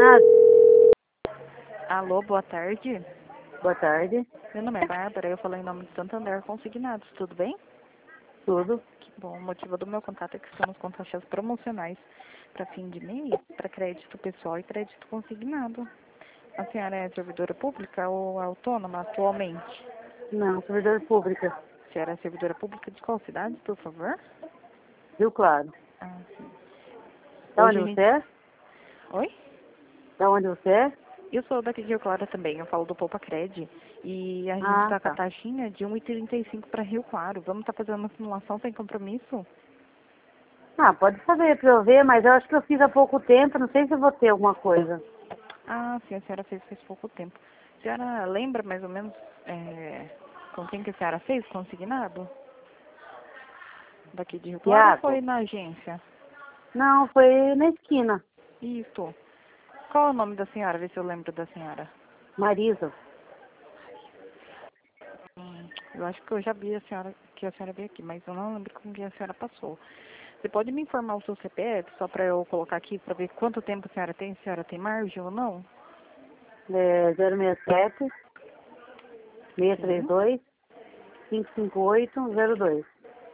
Ah, Alô, boa tarde. boa tarde. Meu nome é Bárbara, eu falo em nome de Santander Consignados, tudo bem? Tudo? Que bom, o motivo do meu contato é que estamos com taxas promocionais para fim de mês, para crédito pessoal e crédito consignado. A senhora é servidora pública ou autônoma atualmente? Não, servidor pública. A senhora é servidora pública de qual cidade, por favor? Rio Claro. Ah, sim. Da Hoje onde a você gente... é? Oi? Da onde você é? Eu sou daqui de Rio Claro também, eu falo do Poupa Cred e a gente Ah, está com a tá. taxinha de 1,35 para Rio Claro. Vamos estar fazendo uma simulação sem compromisso? Ah, pode saber pra eu ver, mas eu acho que eu fiz há pouco tempo, não sei se eu vou ter alguma coisa. Ah, sim, a senhora fez faz pouco tempo. A senhora lembra mais ou menos com quem que a senhora fez consignado? Daqui de Rio Claro ou Tiago? foi na agência? Não, foi na esquina. Isso. Qual é o nome da senhora? Vê se eu lembro da senhora. Marisa. Eu acho que eu já vi a senhora, que a senhora veio aqui, mas eu não lembro com quem a senhora passou. Você pode me informar o seu CPF, só para eu colocar aqui, para ver quanto tempo a senhora tem margem ou não? É 067 Sim. 632 55802.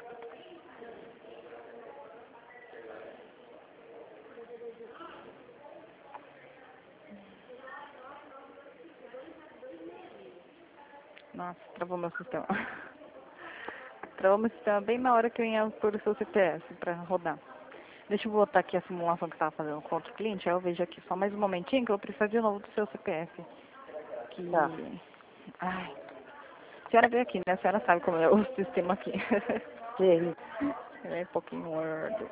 Nossa, travou meu sistema. Travou meu sistema bem na hora que eu ia pôr o seu CPF para rodar. Deixa eu botar aqui a simulação que estava fazendo com outro cliente, aí eu vejo aqui só mais um momentinho que eu vou precisar de novo do seu CPF. Tá. Que... Ai, a senhora veio aqui, né? A senhora sabe como é o sistema aqui. Sei. É um pouquinho Word.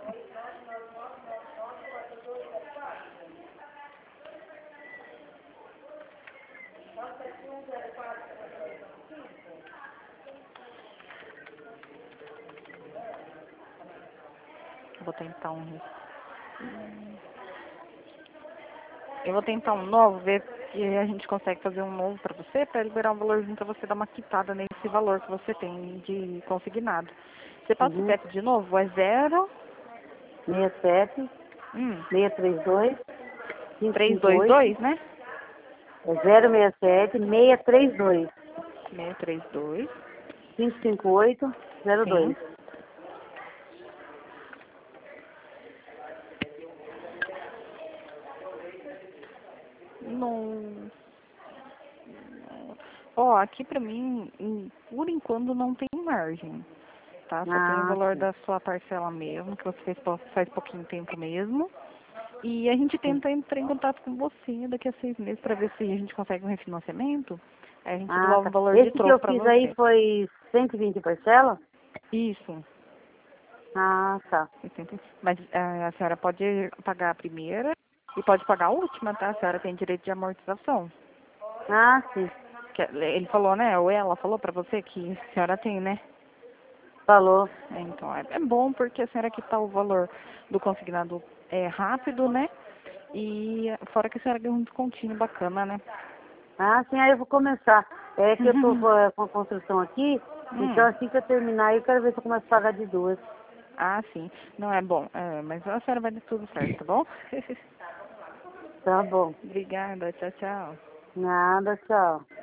Vou tentar um... Eu vou tentar um novo, ver se a gente consegue fazer um novo para você, para liberar um valorzinho para você dar uma quitada nesse valor que você tem de consignado. Você passa o Uhum. CPF de novo? É 0... 67 Hum, 632 558. 322, né? É 067 632 632. 55802. Sim. Não. Ó, aqui pra mim, por enquanto não tem margem, tá? Só tem o Ah, valor sim. da sua parcela mesmo, que você fez faz pouquinho tempo mesmo. E a gente Sim. tenta entrar em contato com você daqui a 6 meses pra ver se a gente consegue um refinanciamento. Aí a gente Ah, devolve tá. o valor de Esse que eu troco pra fiz aí você. foi 120 parcela? Isso. Ah, tá. Mas a senhora pode pagar a primeira e pode pagar a última, tá? A senhora tem direito de amortização. Ah, sim. Ele falou, né? Ou ela falou pra você que a senhora tem, né? Falou. Então, é bom porque a senhora quitar o valor do consignado é rápido, né? E fora que a senhora ganha um descontinho bacana, né? Ah, sim, aí eu vou começar. É que eu tô com a construção aqui, então Hum. assim que eu terminar, eu quero ver se eu começo a pagar de duas. Ah, sim. Não é bom. É, mas a senhora vai dar tudo certo, tá bom? Tá bom. Obrigada. Tchau, tchau. Nada, tchau.